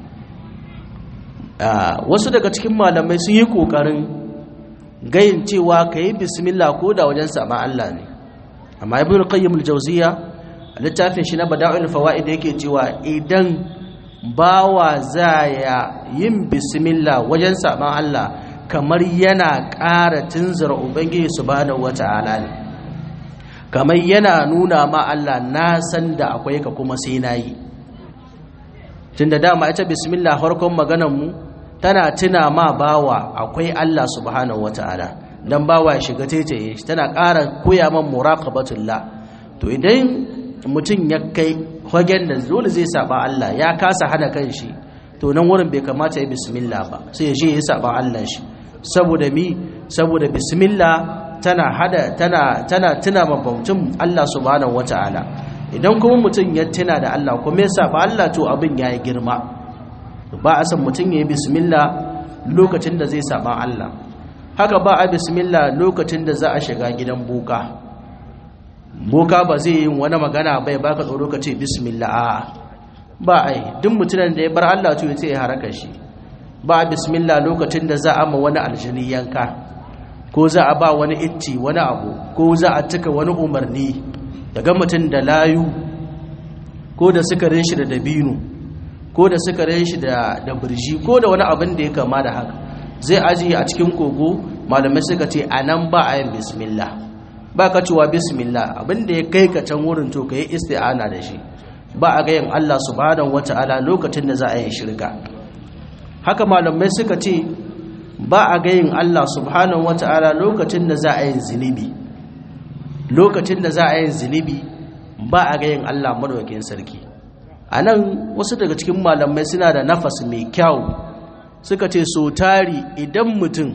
[SPEAKER 1] Wasu daga cikin malamai sun yi kokarin gayin cewa ka yi bismillah ko da wajen saman Allah ne, amma Ibn Qayyim al-Jawziyya a littafin shi na Bada'ul Fawaid yake cewa idan bawa zaya yin bismillah wajen saman Allah kamar yana ƙara tunzura Ubangiji subhanahu wata'ala ne, kamar yana nuna ma Allah na san da akwai ka kuma sai nayi. Tunda dama ita bismillah farkon maganar mu tana tuna ma bawa akwai Allah subhanahu wataala dan bawa ya shiga taitaye shi, tana ƙara koya man muraqabatullah. To idan mutum ya kai hagen da dole zai saba Allah ya kasa hana kanshi to nan wurin bai kamata ya bismillah ba sai ya je ya saba Allah shi. Saboda mi saboda bismillah tana hada tana tana tuna ma mutum Allah subhanahu wataala. Idan kuma mutum ya tuna da Allah kuma ya saba Allah to abin yayi girma. Ba a san mutum yayi bismillah lokacin da zai saba Allah. haka ba a bismillah lokacin da za a shiga gidan boka boka ba zai yi wani magana bai baka tsoro ka ce bismillah a ba ai duk mutumin da ya bar Allah to ya ce ya haraka shi ba a bismillah lokacin da za a ma wani aljini yanka ko za a ba wani itti wani abu ko za a cika wani umarni daga mutum da layu ko da sukarin shi da dabino ko da sukarin shi da da burji ko da wani abin da ya kama da haka zai ajiye a cikin kogo malamai suka ce anan ba a yin bismillah ba ka cewa bismillah abin da ya kai ka can wurin to ka yi isti'ana da shi ba a ga yin Allah subhanahu wata'ala lokacin da za a yi shirka haka malamai suka ce ba a ga yin Allah subhanahu wata'ala lokacin da za a yi zinubi lokacin da za a yi zinubi ba a ga yin Allah madaukakin sarki anan wasu daga cikin malamai suna da nafas mai kyau suka ce so tari idan mutum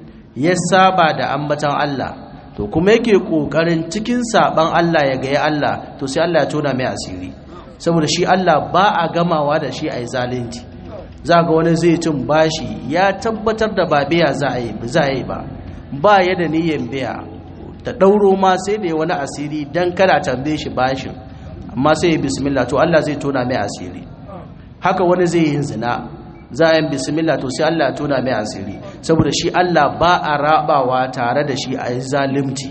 [SPEAKER 1] ya saba da ambatan Allah to kuma yake kokarin cikin saban Allah ya gaya Allah to sai Allah ya tona mai asiri saboda shi Allah ba a gamawa da shi ai zalunci za ga wani zai cin bashi ya tabbatar da ba biya za a yi za a yi ba ba ya da niyyar biya ta dauro ma sai da wani asiri dan kada tambaye shi bashin amma sai ya bismillah to Allah zai tona mai asiri haka wani zai yin zina za a yi bismillah to sai Allah ya tona mai asiri saboda shi Allah ba a rabawa tare da shi a yi zalimci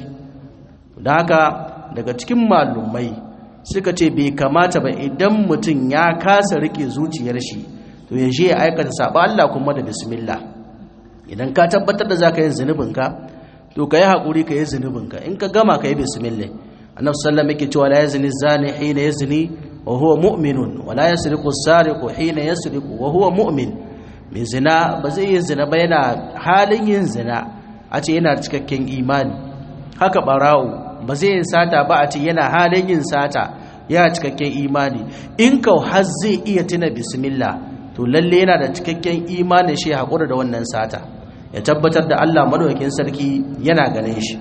[SPEAKER 1] da haka daga cikin malumai suka ce bai kamata ba idan mutum ya kasa rike zuciyar shi to ya je ya aikata saba Allah kuma da bismillah idan ka tabbatar da zaka yi zunubinka to ka yi haƙuri ka yi zunubinka in ka gama ka yi bismillah annabi sallallahu yake cewa la yazni zani hina yazni wa huwa mu'minun wa la yasriqu as-sariqu hina yasriqu wa huwa mu'min mai zina ba zai yi zina ba yana halin yin zina a ce yana cikakken imani haka barawo ba zai yin sata ba a ce yana halin yin sata yana cikakken imani in kau har zai iya tuna bismillah to lalle yana da cikakken imanin shi haƙura da wannan sata ya tabbatar da Allah madaukakin sarki yana ganin shi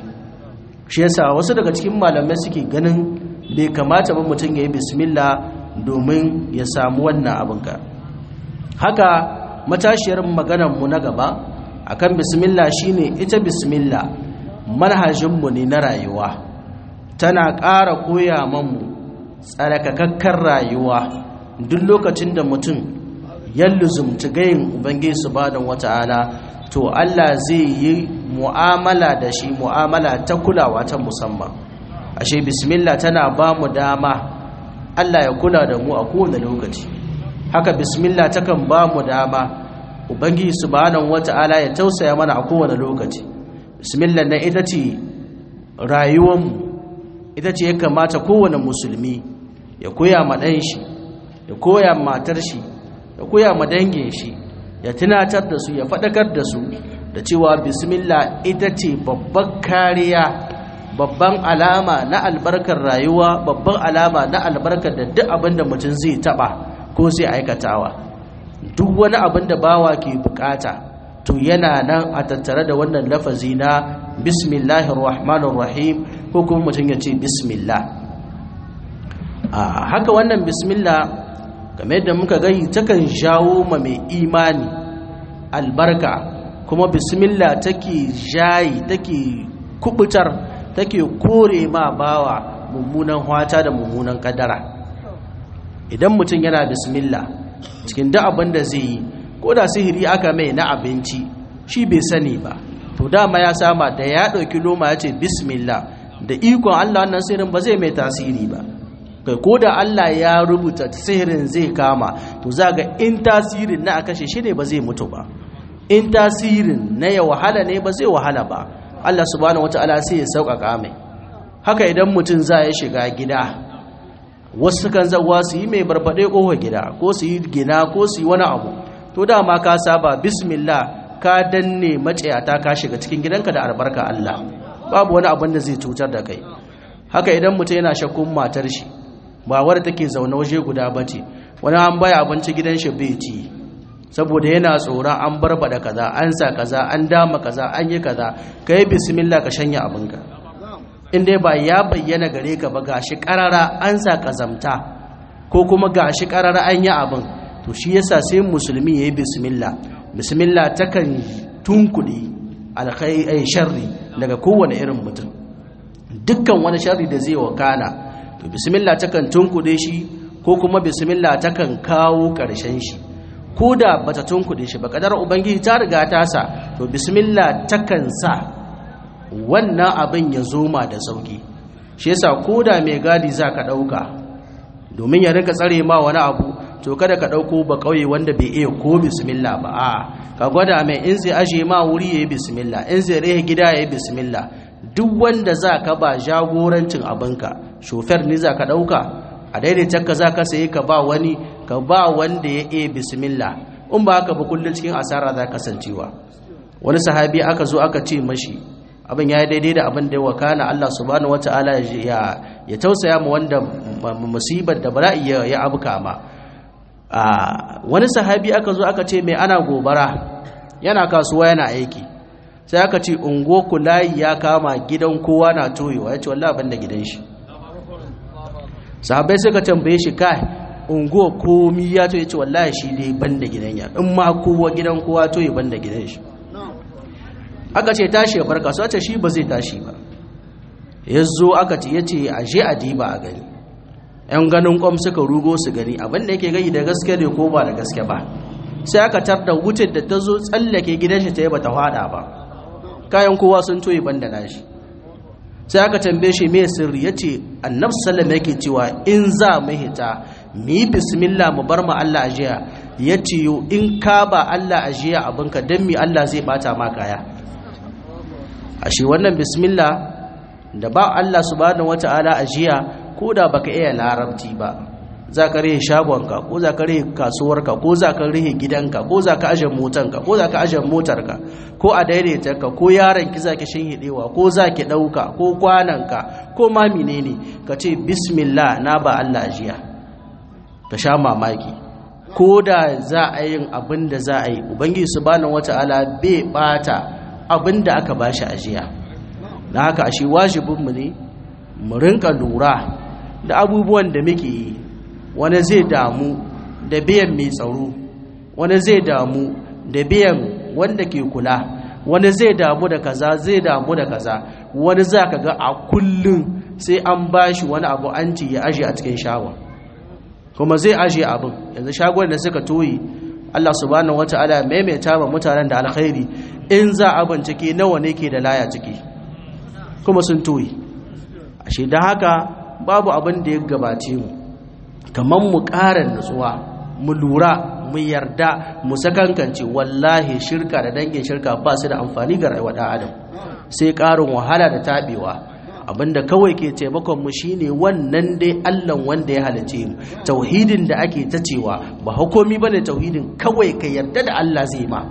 [SPEAKER 1] shi yasa wasu daga cikin malamai suke ganin bai kamata ba mutum ya yi bismillah domin ya samu wannan abin ka haka matashiyar maganar mu na gaba akan bismillah shine ita bismillah manhajin mu ne na rayuwa tana ƙara koya mamu tsarkakakkar rayuwa duk lokacin da mutum ya luzumci gayin ubangiji subhanahu wata'ala to Allah zai yi mu'amala da shi mu'amala ta kulawa ta musamman ashe bismillah tana ba mu dama Allah ya kula da mu a kowane lokaci haka bismillah takan ba mu dama ubangiji subhanahu wata'ala ya tausaya mana a kowane lokaci bismillah na ita ce rayuwarmu ita ce ya kamata kowane musulmi ya koya ma ɗan shi ya koya matar shi ya koya ma dangin shi ya tunatar da su ya faɗakar da su da cewa bismillah ita ce babban kariya babban alama na albarkar rayuwa babban alama na albarkar da duk abin da mutum zai taɓa ko zai aikatawa duk wani abin da bawa ke bukata to yana nan a tattare da wannan lafazi na bismillahir rahmanir rahim ko kuma mutum ya ce bismillah a haka wannan bismillah kamar yadda muka gani takan jawo ma mai imani albarka kuma bismillah take jayi take kubutar take kore ma bawa mummunan hwata da mummunan kadara idan mutum yana bismillah cikin duk abin da zai yi ko da sihiri aka mai na abinci shi bai sani ba to dama ya sama da ya ɗauki loma ya ce bismillah da ikon Allah wannan sihirin ba zai mai tasiri ba kai ko da Allah ya rubuta sihirin zai kama to za ga in tasirin na a kashe shi ne ba zai mutu ba in tasirin na ya wahala ne ba zai wahala ba Allah subhanahu wataala sai ya sauƙaƙa mai haka idan mutum za ya shiga gida wasu kan zawa su yi mai barbaɗe ƙofar gida ko su yi gina ko su yi wani abu to dama ka saba bismillah ka danne matsayata ka shiga cikin gidanka da albarka Allah babu wani abin da zai cutar da kai haka idan mutum yana shakkun matar shi ba wadda take zaune waje guda bace wani an baya abinci gidan shi bai ci saboda yana tsoron an barbada kaza an sa kaza an dama kaza an yi kaza kai bismillah ka shanya abinka in dai ba ya bayyana gare ka ba gashi karara an sa kazamta ko kuma gashi karara an yi abin to shi yasa sai musulmi yayi bismillah bismillah takan tunkudi alkhairi sharri daga kowane irin mutum. Dukkan wani sharri da zai wakana to bismillah takan tunkude shi ko kuma bismillah takan kawo karshen shi, ko da bata tunkude shi ba kadar ubangiji ta riga ta sa to bismillah takan sa wannan abin ya zoma da sauki. Shi yasa ko da mai gadi zaka dauka domin ya rika tsare ma wani abu to kada ka dauko ba kauye wanda bai iya ko bismillah ba, a ka gwada mai in zai aje ma wuri yayi bismillah, in zai rehe gida yayi bismillah. Duk wanda zaka ba jagorancin abinka, shofer ne zaka dauka a daidaita ka zaka sai ka ba wani, ka ba wanda ya iya bismillah, in ba haka ba kullun cikin asara za kasancewa. Wani sahabi aka zo aka ce mashi abin ya yi daidai da abin da ya wakana, Allah subhanahu wataala ya ya tausaya mu wanda musibar da bala'i ya, ya abuka ma. Wani sahabi aka zo aka ce mai ana gobara, yana kasuwa yana aiki, sai aka ce ungo ku layi ya kama gidan kowa na toyewa, ya ce wallahi ban da gidan shi. Sahabbai suka tambaye shi kai ungo komi ya toye, ce wallahi shi dai ban da gidan ya, in ma kowa gidan kowa toye ban da gidan shi. Aka ce tashi ya farka, su ce shi ba zai tashi ba. Ya zo aka ce ya ce a je a diba a gani. ‘Yan ganin kwam suka rugo su gani abinda yake gani da gaske ne ko ba da gaske ba. Sai aka tar da wutar da ta zo tsallake gidan shi ta yi ba ta hada ba, kayan kowa sun toye banda nashi. Sai aka tambaye shi mai sirri, ya ce annabi sallallahu yake cewa in za mu hita mu yi bismillah mu bar mu Allah ajiya. Ya ce yo in ka ba Allah ajiya abinka don mi Allah zai bata ma kaya. Ashe wannan bismillah da ba Allah subhanahu wata'ala ajiya, ko da baka iya larabci ba, za ka rihe shagonka ko za ka rihe kasuwarka ko za ka rihe gidanka ko za ka aje motanka ko za ka aje motarka ko a daidaita ka ko yaron ki za ki shinhidewa ko za ki ɗauka ko kwananka ko ma menene, ka ce bismillah na ba Allah ajiya, ka sha mamaki. Ko da za a yin abin da za a yi, ubangiji subhanahu wata'ala bai bata abin da aka bashi ajiya. Na haka ashe wajibinmu ne mu rinka lura da abubuwan da muke yi. Wani zai damu da biyan mai tsaro, wani zai damu da biyan wanda ke kula, wani zai damu da kaza zai damu da kaza, wani za ka ga a kullum sai an bashi wani abu an ci ya aje a cikin shagon, kuma zai aje abin. Yanzu shagon da suka toyi, Allah subhanahu wata'ala maimaita ma mutanen da alkhairi, in za a bincike nawa ne ke da laya ciki kuma sun toyi. Ashe da haka babu abin da ya gabace mu kamar mu ƙara nutsuwa, mu lura, mu yarda, mu sakankance wallahi shirka da dangin shirka ba su da amfani ga rayuwar ɗan adam, sai ƙarin wahala da taɓewa. Abinda kawai ke taimakon mu shine wannan dai Allah wanda ya halice mu, tauhidin da ake ta cewa ba hukumi bane tauhidin, kawai ka yarda da Allah zai ma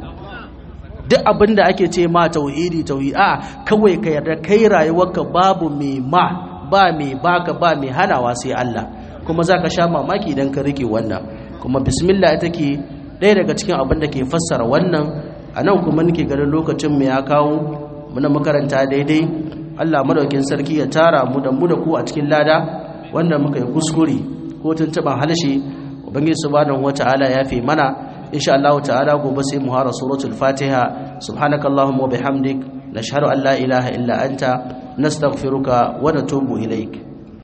[SPEAKER 1] duk abinda ake ce ma tauhidi tauhidi a kawai ka yarda kai rayuwarka babu mai ma ba mai baka ba mai hanawa sai Allah, kuma zaka sha mamaki idan ka rike wannan. Kuma bismillah ita ke ɗaya daga cikin abin da ke fassara wannan. A nan kuma nake ganin lokacin mu ya kawo, muna makaranta daidai, Allah madaukin sarki ya tara mu da mu da ku a cikin lada, wanda muka yi kuskure ko tuntuban halshe ubangiji subhanahu wataala ya fi mana. insha Allah ta'ala gobe sai mu hara suratul Fatiha. Subhanakallahumma wa bihamdik nashhadu an la ilaha illa anta nastaghfiruka wa natubu ilaik.